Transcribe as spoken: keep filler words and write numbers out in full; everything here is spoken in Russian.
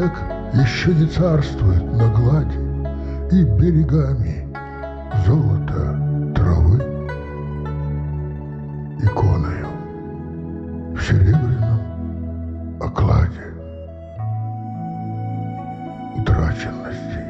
снег еще не царствует на глади, и берегами золото травы, иконою в серебряном окладе утраченности.